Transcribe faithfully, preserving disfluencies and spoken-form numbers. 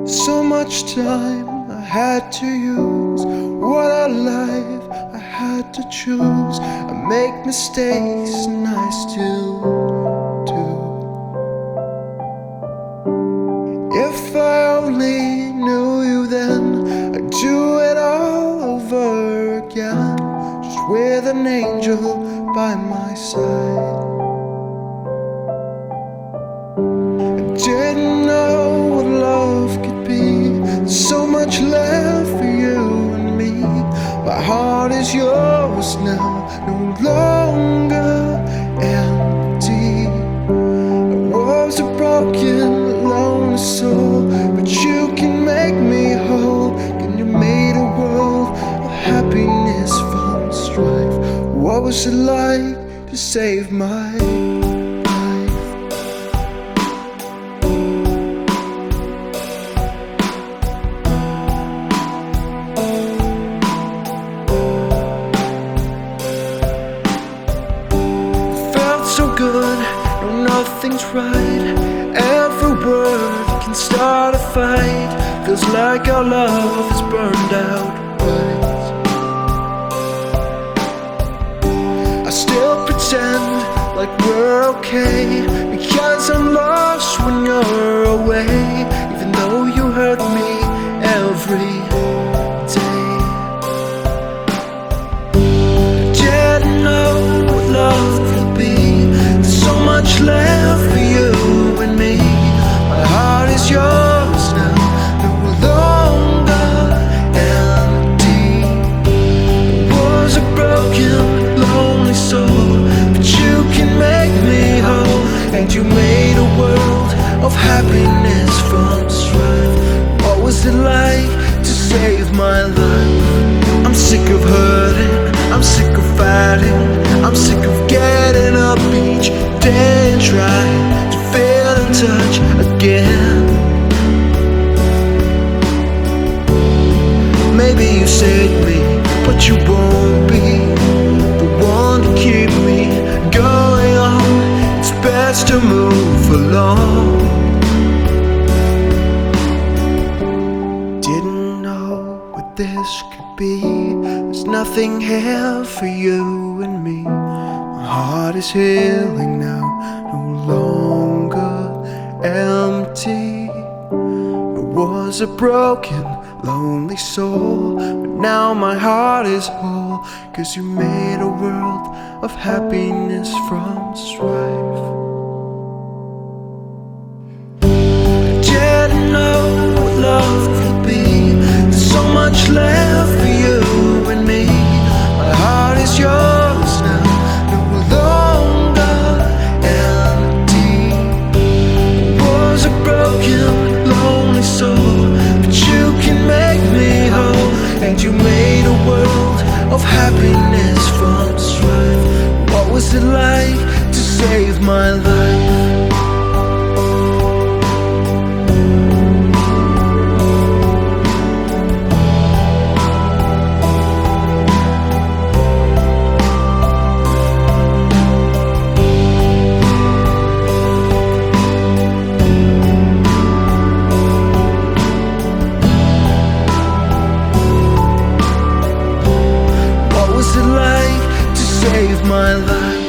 So much time I had to use. What a life I had to choose. I make mistakes and I still do. If I only knew you then, I'd do it all over again, just with an angel by my side. I didn't know what love could be. There's so much left for you and me. My heart is yours now, no longer empty. I was a broken, lonely soul, but you can make me whole. And you made a world of happiness from strife. What was it like to save my life? Felt so good, no, nothing's right. Every word can start a fight. Feels like our love is burned out bright. I still pretend like we're okay, because I'm lost when you're away, even though you hurt me every day. I didn't know what love could be. There's so much left for you and me. My heart is yours now, no longer empty. I was a broken, lonely soul, but you can make me whole. And you made a world of happiness from strife. What was it like to save my life? I'm sick of hurting, I'm sick of fighting, I'm sick of getting up each day and trying to feel in touch again. Maybe you saved me, but you won't be the one to keep me going on. It's best to move along. Didn't know what this could be. There's nothing here for you and me. My heart is healing now, no longer empty. I was a broken, lonely soul, but now my heart is whole, 'cause you made a world of happiness from strife. I didn't know what love could be. There's so much left for you and me. My heart is yours now, no longer empty. I was a broken, lonely soul, but you can make me whole. And you made a world of happiness from strife. What was it like to save my life? What was it like to save my life?